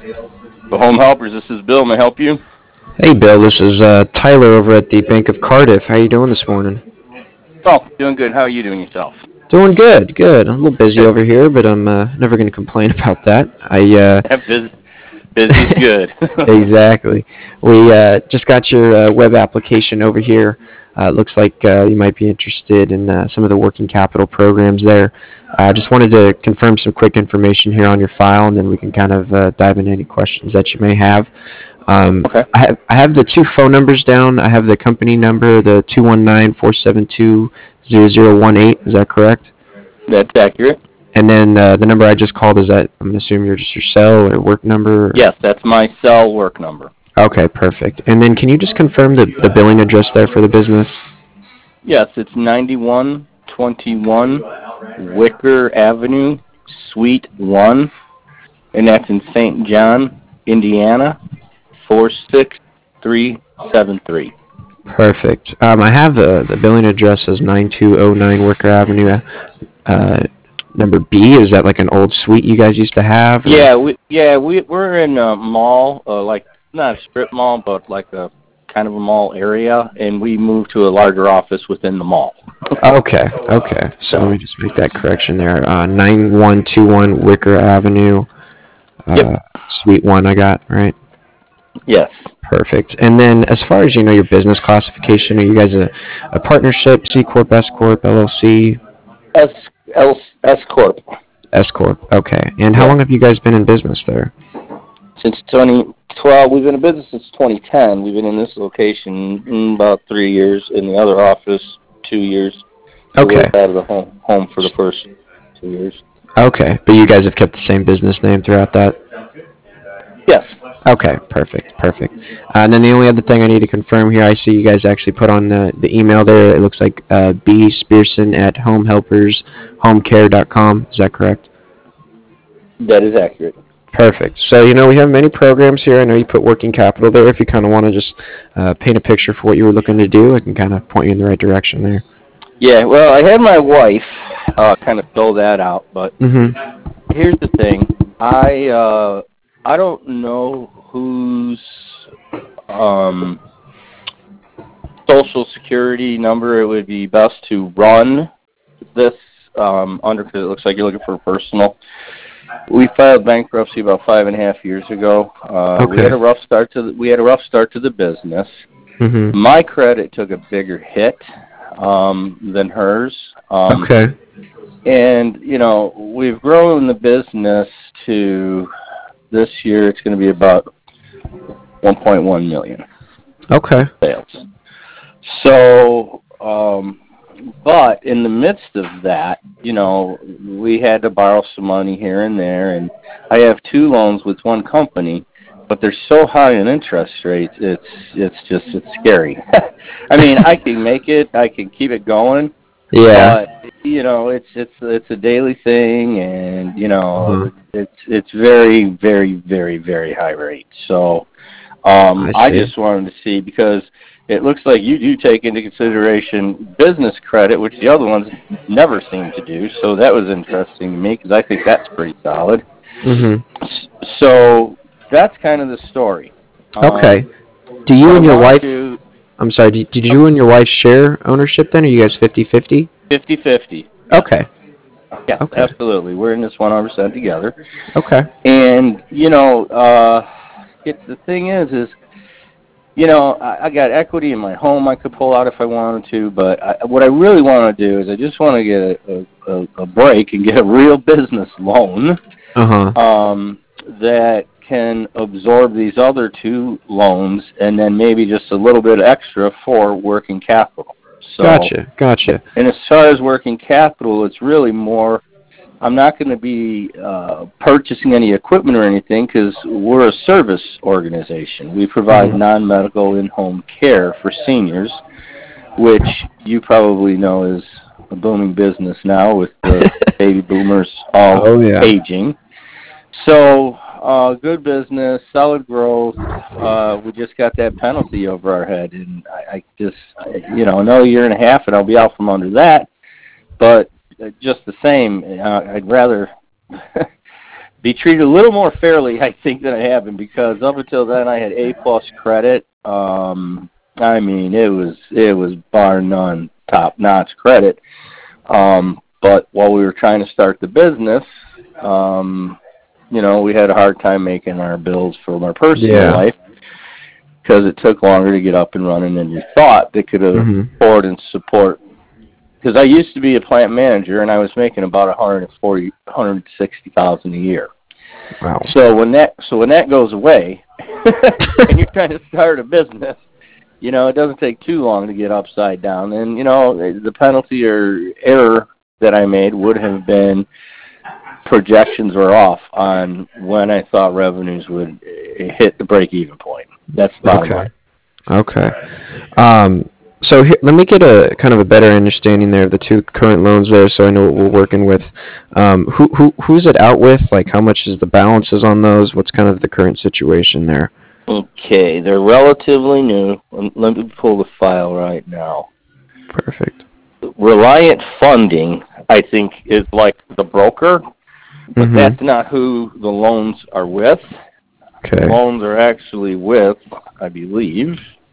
The Home Helpers, this is Bill. May I help you? Hey, Bill. This is Tyler over at the Bank of Cardiff. How you doing this morning? Oh, doing good. How are you doing yourself? Doing good, good. I'm a little busy Good. over here, but I'm never going to complain about that. busy, busy is good. Exactly. We just got your web application over here. Looks like you might be interested in some of the working capital programs there. I just wanted to confirm some quick information here on your file, and then we can kind of dive into any questions that you may have. Okay. I have the two phone numbers down. I have the company number, the 219-472-0018. Is that correct? That's accurate. And then the number I just called, is that, I'm assuming you're just your cell or work number? Or? Yes, that's my cell work number. Okay, perfect. And then can you just confirm the billing address there for the business? Yes, it's 9121 Wicker Avenue, Suite 1, and that's in St. John, Indiana, 46373. Perfect. I have the billing address as 9209 Wicker Avenue, number B. Is that like an old suite you guys used to have? Or? We're in a mall, like not a strip mall, but like a kind of a mall area, and we moved to a larger office within the mall. Okay. So let me just make that correction there. 9121 Wicker Avenue, Yep. Suite 1 I got, right? Yes. Perfect. And then as far as your business classification, are you guys a partnership, C Corp, S Corp, LLC? S S Corp. S Corp. Okay. And how Yeah. long have you guys been in business there? Since 2012, we've been in business since 2010. We've been in this location about 3 years. In the other office, 2 years. So Okay. we're out of the home for the first 2 years. Okay. But you guys have kept the same business name throughout that? Yes. Okay, perfect. And then the only other thing I need to confirm here, I see you guys actually put on the email there. It looks like B. Spearson at homehelpershomecare.com. Is that correct? That is accurate. Perfect. So, we have many programs here. I know you put working capital there. If you kind of want to just paint a picture for what you were looking to do, I can kind of point you in the right direction there. Yeah, well, I had my wife kind of fill that out, but Mm-hmm. here's the thing. I don't know whose social security number it would be best to run this under, because it looks like you're looking for a personal. We filed bankruptcy about 5.5 years ago. Okay. We had a rough start to the business. Mm-hmm. My credit took a bigger hit than hers. Okay. And we've grown the business to this year. It's going to be about 1.1 million Okay. sales. So, but in the midst of that, we had to borrow some money here and there, and I have 2 loans with one company, but they're so high in interest rates, it's scary. I mean, I can make it, I can keep it going, Yeah. but it's a daily thing, and Uh-huh. it's very, very, very, very high rate. So, I I see. just wanted to see, because it looks like you do take into consideration business credit, which the other ones never seem to do. So that was interesting to me, because I think that's pretty solid. Mm-hmm. So that's kind of the story. Okay. Do you What I and your want wife, to I'm sorry, did you and your wife share ownership then? Are you guys 50-50? 50-50. Yes. Okay. Yes, Okay. absolutely. We're in this 100% together. Okay. And, the thing is, I got equity in my home I could pull out if I wanted to, but what I really want to do is I just want to get a break and get a real business loan Uh-huh. that can absorb these other 2 loans, and then maybe just a little bit extra for working capital. So, Gotcha. and as far as working capital, it's really more, I'm not going to be purchasing any equipment or anything, because we're a service organization. We provide Mhm. non-medical in-home care for seniors, which you probably know is a booming business now with the baby boomers all Oh yeah. aging. So, good business, solid growth. We just got that penalty over our head, and I just, another year and a half, and I'll be out from under that. But just the same, I'd rather be treated a little more fairly, I think, than I have been, because up until then I had A+ credit. I mean, it was bar none top-notch credit. But while we were trying to start the business, we had a hard time making our bills from our personal life, because it took longer to get up and running than we thought they could afford and support. Because I used to be a plant manager, and I was making about $160,000 a year. Wow. So when that goes away, and you're trying to start a business, it doesn't take too long to get upside down. And the penalty or error that I made would have been projections were off on when I thought revenues would hit the break-even point. That's the bottom line. Okay. So here, let me get a kind of a better understanding there of the two current loans there, so I know what we're working with. Who's it out with? Like, how much is the balances on those? What's kind of the current situation there? Okay, they're relatively new. Let me pull the file right now. Perfect. Reliant Funding, I think, is like the broker, but that's not who the loans are with. Okay. The loans are actually with, I believe,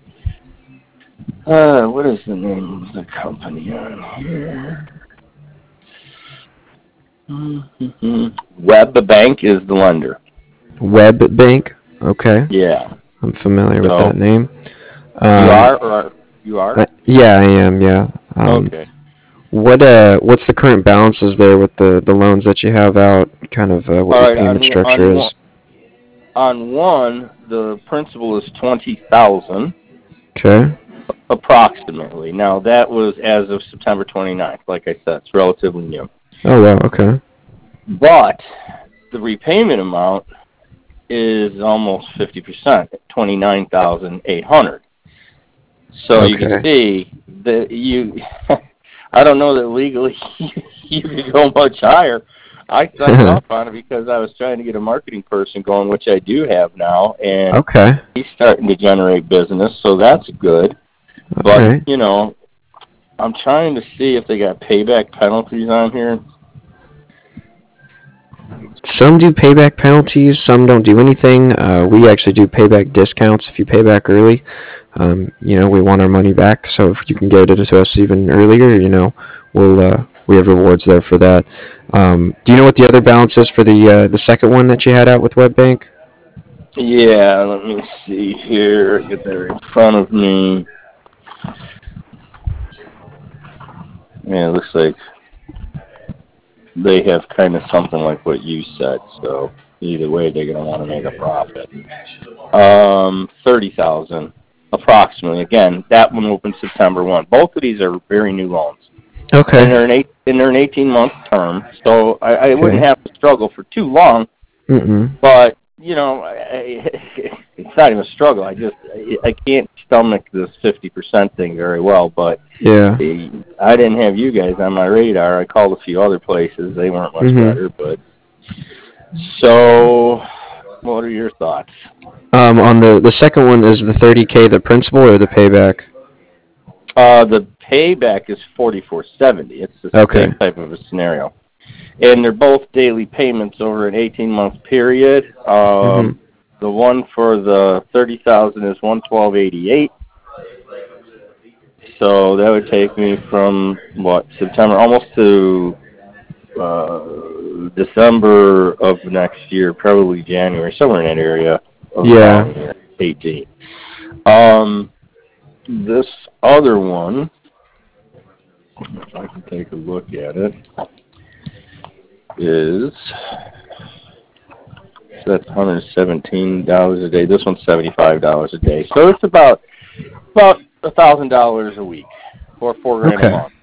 what is the name of the company on here? Web Bank is the lender. Web Bank? Okay. Yeah. I'm familiar with that name. You are? Yeah, I am, yeah. Okay. What's the current balances there with the loans that you have out, kind of what your payment structure is? On one, the principal is $20,000. Okay. Approximately. Now, that was as of September 29th. Like I said, it's relatively new. Oh, wow, okay. But the repayment amount is almost 50%, $29,800. So you can see that I don't know that legally you could go much higher. I signed off on it because I was trying to get a marketing person going, which I do have now, and he's starting to generate business, so that's good. But, I'm trying to see if they got payback penalties on here. Some do payback penalties, some don't do anything. We actually do payback discounts if you pay back early. We want our money back, so if you can get it to us even earlier, we have rewards there for that. Do you know what the other balance is for the second one that you had out with WebBank? Yeah, let me see here. Get that in front of me. Yeah, it looks like they have kind of something like what you said, so either way they're going to want to make a profit. $30,000 approximately. Again, that one opened September 1. Both of these are very new loans. Okay. And they're an 18-month term, so I wouldn't have to struggle for too long. But it's not even a struggle. I can't stomach this 50% thing very well. But yeah, I didn't have you guys on my radar. I called a few other places. They weren't much better. But so, what are your thoughts? On the second one, is the $30K the principal or the payback? The payback is $4,470. It's the same type of a scenario. And they're both daily payments over an 18-month period. The one for the $30,000 is $112.88. So that would take me from September almost to December of next year, probably January, somewhere in that area. Yeah. 18. This other one, if I can take a look at it, that's $117 a day. This one's $75 a day. So it's about $1,000 a week, or $4,000 a month.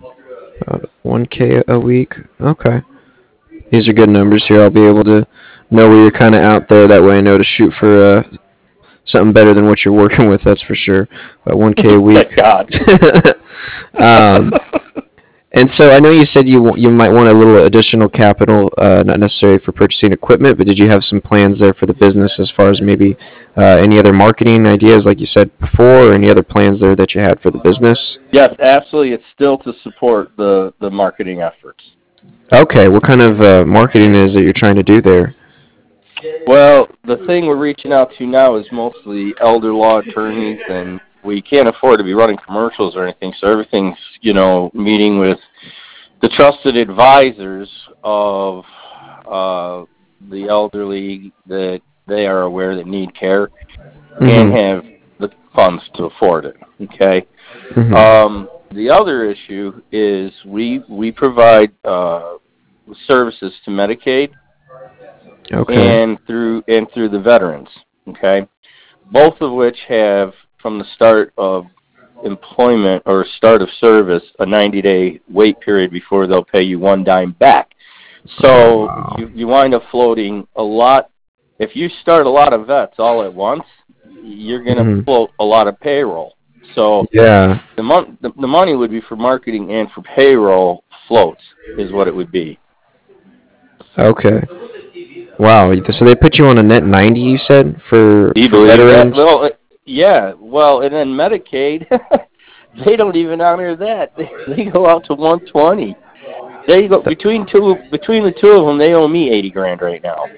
$1K a week. Okay. These are good numbers here. I'll be able to know where you're kind of out there. That way I know to shoot for something better than what you're working with, that's for sure. But $1K a week. Thank God. And so I know you said you might want a little additional capital, not necessarily for purchasing equipment, but did you have some plans there for the business as far as maybe any other marketing ideas, like you said before, or any other plans there that you had for the business? Yes, absolutely. It's still to support the marketing efforts. Okay, what kind of marketing is it you're trying to do there? Well, the thing we're reaching out to now is mostly elder law attorneys, and we can't afford to be running commercials or anything, so everything's, meeting with the trusted advisors of the elderly that they are aware that need care and Mhm. have the funds to afford it. Okay. Mhm. The other issue is we provide services to Medicaid Okay. and through the veterans. Okay, both of which have from the start of employment or start of service a 90-day wait period before they'll pay you one dime back. Oh So wow. you wind up floating a lot. If you start a lot of vets all at once, you're going to Mhm. float a lot of payroll. So Yeah. the money would be for marketing and for payroll floats is what it would be. Okay. Wow. So they put you on a net 90, you said, for Do you believe that? veterans? Well, yeah. Well, and then Medicaid, they don't even honor that. They go out to 120. They go Th- between the two of them. They owe me 80 grand right now.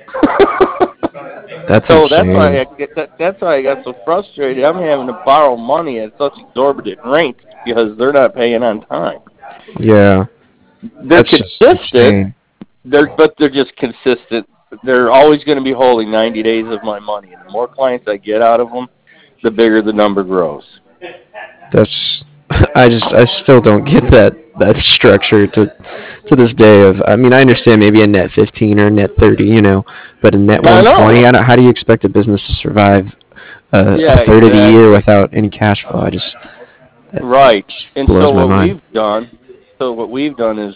That's So that's insane. why that's why I got so frustrated. I'm having to borrow money at such exorbitant rates because they're not paying on time. Yeah. They're That's just consistent. insane. They're just consistent. They're always going to be holding 90 days of my money, and the more clients I get out of them, the bigger the number grows. That's I still don't get that structure to this day of I mean I understand maybe a net 15 or a net 30, but a net I know. 120, how do you expect a business to survive a Yeah, third of the year exactly. without any cash flow? That Right. just And blows so my mind. what we've done is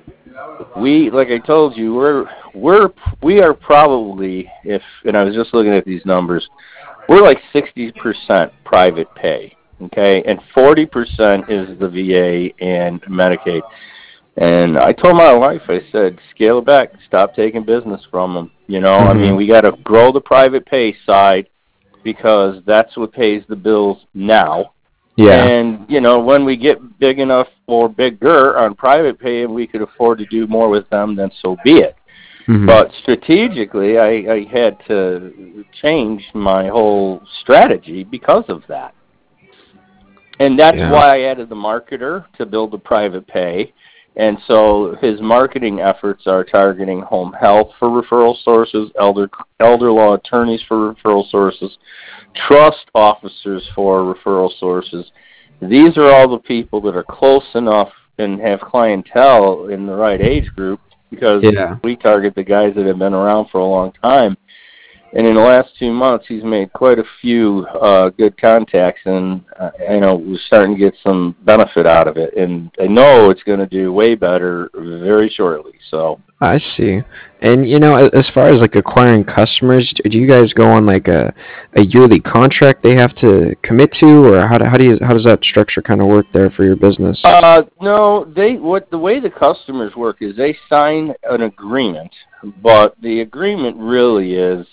like I told you, we are probably and I was just looking at these numbers, we're like 60% private pay, okay, and 40% is the VA and Medicaid. And I told my wife, I said, scale it back, stop taking business from them. I mean, Mhm. we got to grow the private pay side because that's what pays the bills now. Yeah. And, when we get big enough or bigger on private pay and we could afford to do more with them, then so be it. Mhm. But strategically, I had to change my whole strategy because of that. And that's Yeah. why I added the marketer to build the private pay. And so his marketing efforts are targeting home health for referral sources, elder law attorneys for referral sources, trust officers for referral sources. These are all the people that are close enough and have clientele in the right age group because Yeah. we target the guys that have been around for a long time. And in the last 2 months, he's made quite a few good contacts, and we're starting to get some benefit out of it. And I know it's going to do way better very shortly. So I see. And as far as like acquiring customers, do you guys go on like a yearly contract they have to commit to, or how does that structure kind of work there for your business? no, the way the customers work is they sign an agreement, but the agreement really is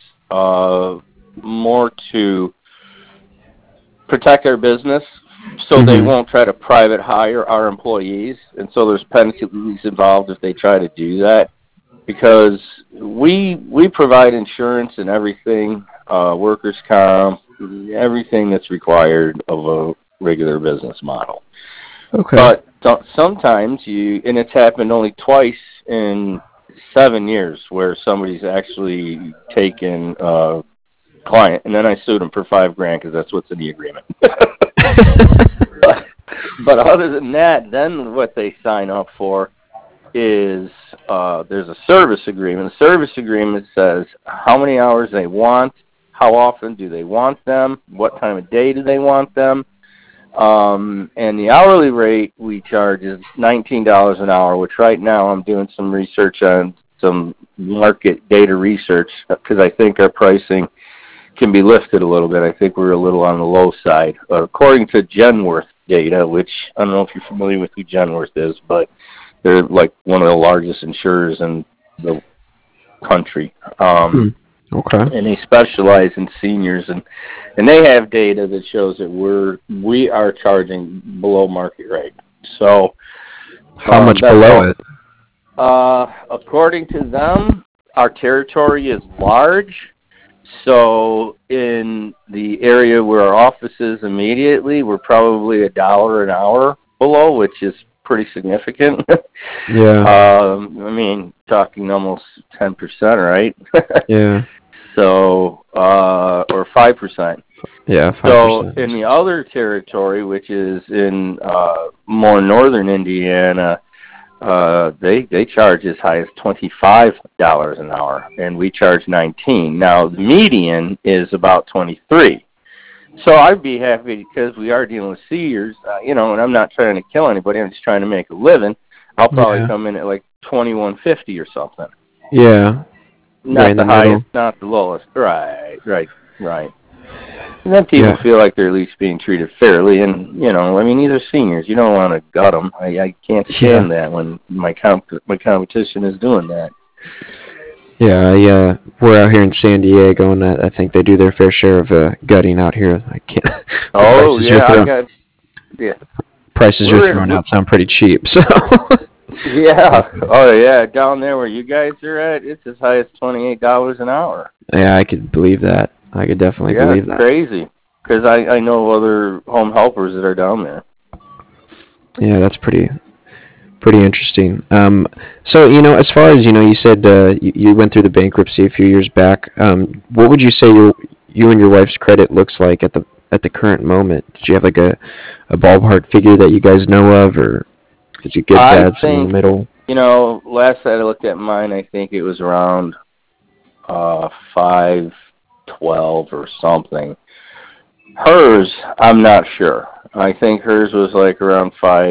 more to protect our business, so they Mhm. won't try to private hire our employees, and so there's penalties involved if they try to do that because we provide insurance and everything, workers' comp, everything that's required of a regular business model. Okay. But sometimes and it's happened only twice in 7 years where somebody's actually taken a client, and then I sued them for $5,000 because that's what's in the agreement. But other than that, then what they sign up for is there's a service agreement. The service agreement says how many hours they want, how often do they want them, what time of day do they want them, and the hourly rate we charge is $19 an hour, which right now I'm doing some research on some market data research because I think our pricing can be lifted a little bit. I think we're a little on the low side. According to Genworth data, which I don't know if you're familiar with who Genworth is, but they're like one of the largest insurers in the country. Hmm. Okay. And they specialize in seniors, and they have data that shows that we are charging below market rate. So How much that's below all. it? According to them, our territory is large. So in the area where our office is immediately, we're probably $1 an hour below, which is pretty significant. Yeah. I mean, talking almost 10%, right? Yeah. So, or 5%. Yeah, 5%. So in the other territory, which is in more northern Indiana, they charge as high as $25 an hour, and we charge $19. Now the median is about 23. So I'd be happy because we are dealing with seniors, and I'm not trying to kill anybody. I'm just trying to make a living. I'll probably come in at like 21.50 or something. Yeah. Not the highest, not the lowest. Right. And then people feel like they're at least being treated fairly, and these are seniors. You don't want to gut them. I can't stand that when my competition is doing that. Yeah, we're out here in San Diego, and I think they do their fair share of gutting out here. I can't. Prices you're throwing out sound pretty cheap. So. Yeah. Oh yeah. Down there where you guys are at, it's as high as $28 an hour. Yeah, I could believe that. I could definitely believe that. Yeah, crazy. Because I know other home helpers that are down there. Yeah, that's pretty interesting. So as far as you said you went through the bankruptcy a few years back. What would you say you and your wife's credit looks like at the current moment? Did you have like a ballpark figure that you guys know of, or did you get that in the middle? Last I looked at mine, I think it was around 512 or something. Hers, I'm not sure. I think hers was like around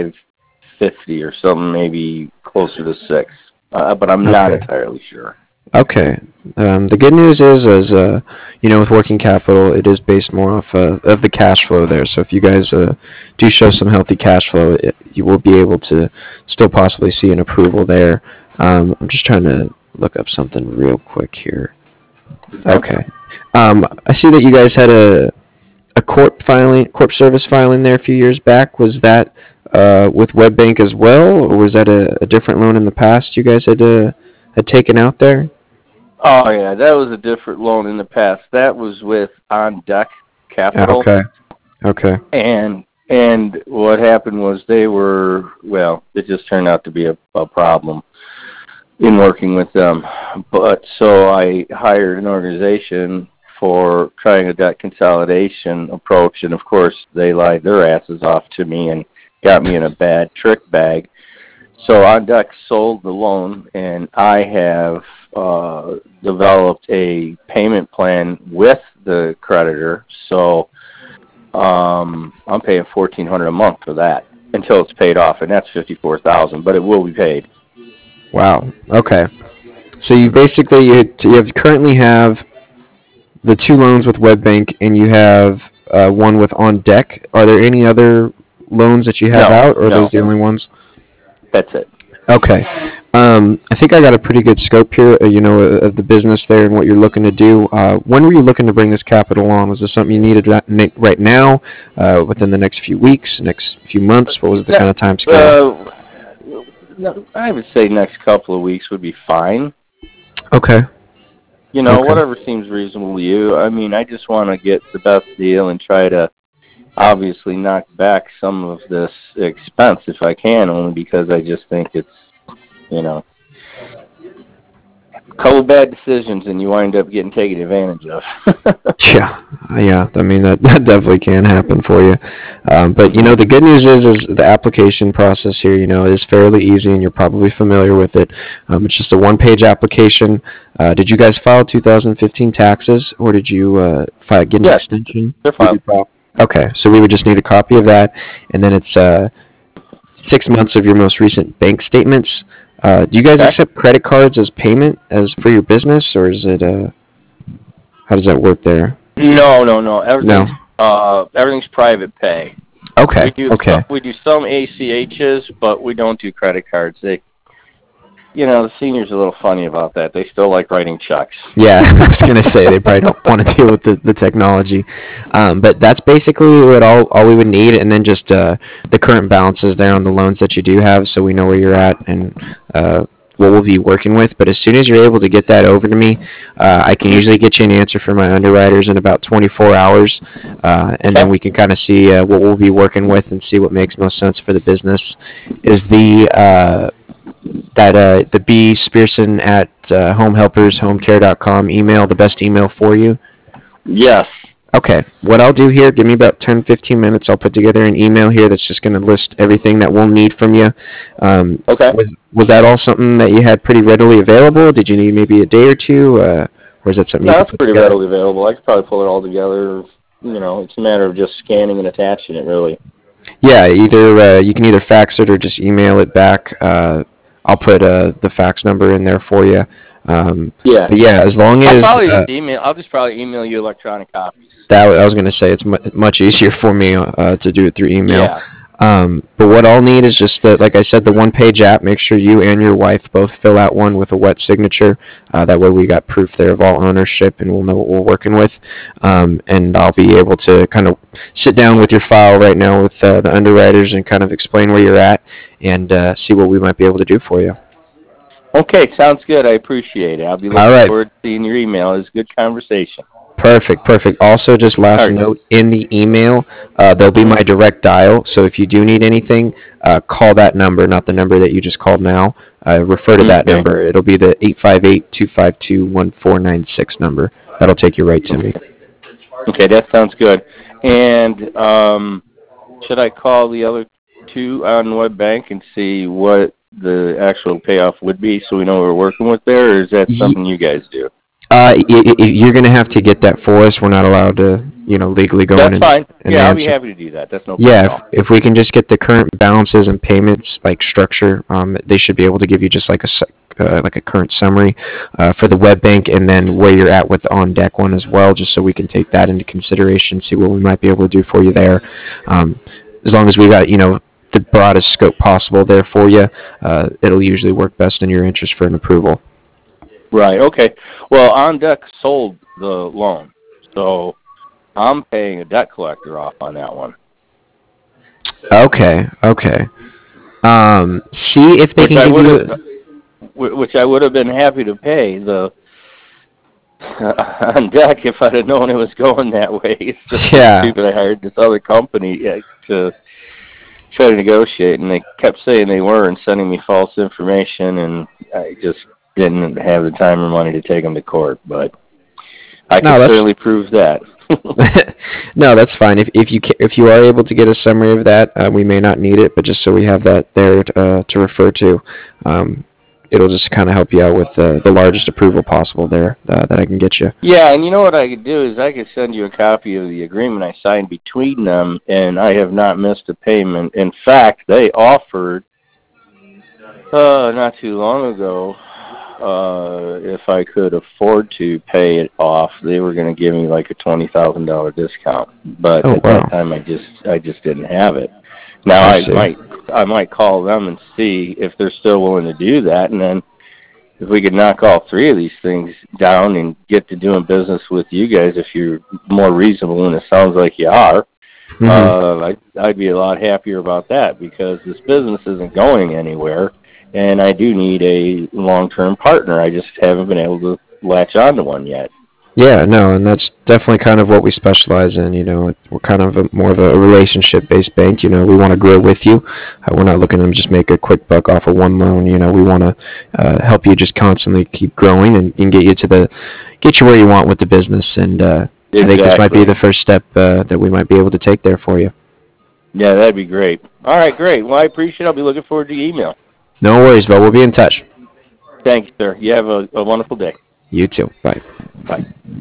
550 or something, maybe closer to 6. But I'm not entirely sure. Okay. The good news is with working capital, it is based more off of the cash flow there. So if you guys do show some healthy cash flow, you will be able to still possibly see an approval there. I'm just trying to look up something real quick here. Okay. I see that you guys had a corp service filing there a few years back. Was that with WebBank as well, or was that a different loan in the past you guys had taken out there? Oh yeah, that was a different loan in the past. That was with On Deck Capital. Okay. And what happened was it just turned out to be a problem in working with them. But so I hired an organization for trying a debt consolidation approach, and of course they lied their asses off to me and got me in a bad trick bag. So On Deck sold the loan, and I have developed a payment plan with the creditor. So I'm paying $1,400 a month for that until it's paid off, and that's $54,000, but it will be paid. Wow. Okay. So you basically currently have the 2 loans with WebBank, and you have one with On Deck. Are there any other loans that you have out, or are those the only ones? That's it. Okay. I think I got a pretty good scope here, of the business there and what you're looking to do. When were you looking to bring this capital on? Was this something you needed right now, within the next few weeks, next few months? What was the kind of time scale? I would say next couple of weeks would be fine. Okay. Whatever seems reasonable to you. I mean, I just want to get the best deal and try to obviously knock back some of this expense if I can, only because I just think it's, a couple bad decisions and you wind up getting taken advantage of. Yeah. I mean, that definitely can happen for you. But, the good news is the application process here, is fairly easy, and you're probably familiar with it. It's just a one-page application. Did you guys file 2015 taxes, or did you get an extension? They're filed. Okay, so we would just need a copy of that, and then it's 6 months of your most recent bank statements. Do you guys accept credit cards as payment as for your business, or is it how does that work there? No. Everything's private pay. Okay. We do some ACHs, but we don't do credit cards. The seniors are a little funny about that. They still like writing checks. Yeah, I was going to say they probably don't want to deal with the technology. But that's basically what all we would need, and then just the current balances there on the loans that you do have, so we know where you're at, and what we'll be working with. But as soon as you're able to get that over to me, I can usually get you an answer from my underwriters in about 24 hours, and then we can kind of see what we'll be working with and see what makes most sense for the business. Is the B Spearson at homehelpershomecare.com email the best email for you? Yes. Okay. What I'll do here, give me about 10, 15 minutes. I'll put together an email here that's just going to list everything that we'll need from you. Okay. Was that all something that you had pretty readily available? Did you need maybe a day or two? Or is that something you could That's put pretty together? readily available. I could probably pull it all together. It's a matter of just scanning and attaching it, really. Yeah, either you can either fax it or just email it back. I'll put the fax number in there for you. Yeah. But yeah, as long as I'll just probably email you electronic copies. that I was going to say it's much easier for me to do it through email. Yeah. But what I'll need is just like I said, the one-page app. Make sure you and your wife both fill out one with a wet signature. That way we got proof there of all ownership, and we'll know what we're working with. And I'll be able to kind of sit down with your file right now with the underwriters and kind of explain where you're at and see what we might be able to do for you. Okay, sounds good. I appreciate it. I'll be looking forward to seeing your email. It was a good conversation. Perfect. Also, just last note, in the email, there'll be my direct dial. So if you do need anything, call that number, not the number that you just called now. Refer to that number. It'll be the 858-252-1496 number. That'll take you right to me. Okay, that sounds good. And should I call the other two on WebBank and see what the actual payoff would be so we know what we're working with there, or is that something you guys do? You're going to have to get that for us. We're not allowed to, legally go in. That's fine. Yeah, I'll be happy to do that. That's no problem. Yeah, if we can just get the current balances and payments, like structure, they should be able to give you just like a current summary for the web bank, and then where you're at with the on deck one as well, just so we can take that into consideration, see what we might be able to do for you there. As long as we got the broadest scope possible there for you, it'll usually work best in your interest for an approval. Right, okay. Well, On Deck sold the loan, so I'm paying a debt collector off on that one. Okay. See if they can give you... Which I would have been happy to pay On Deck if I'd have known it was going that way. It's just stupid. I hired this other company to try to negotiate, and they kept saying they were and sending me false information, and I just didn't have the time or money to take them to court, but I can certainly prove that. No, that's fine. If you are able to get a summary of that, we may not need it, but just so we have that there to refer to, it'll just kind of help you out with the largest approval possible there that I can get you. Yeah, and you know what I could do is I could send you a copy of the agreement I signed between them, and I have not missed a payment. In fact, they offered not too long ago, if I could afford to pay it off, they were going to give me like a $20,000 discount. But at that time, I just didn't have it. Now I might call them and see if they're still willing to do that, and then if we could knock all three of these things down and get to doing business with you guys, if you're more reasonable, and it sounds like you are, I'd be a lot happier about that, because this business isn't going anywhere. And I do need a long-term partner. I just haven't been able to latch on to one yet. Yeah, no, and that's definitely kind of what we specialize in. We're kind of more of a relationship-based bank. We want to grow with you. We're not looking to just make a quick buck off of one loan. We want to help you just constantly keep growing and get you where you want with the business. And I think this might be the first step that we might be able to take there for you. Yeah, that'd be great. All right, great. Well, I appreciate it. I'll be looking forward to your email. No worries, Bo. We'll be in touch. Thanks, sir. You have a wonderful day. You too. Bye. Bye.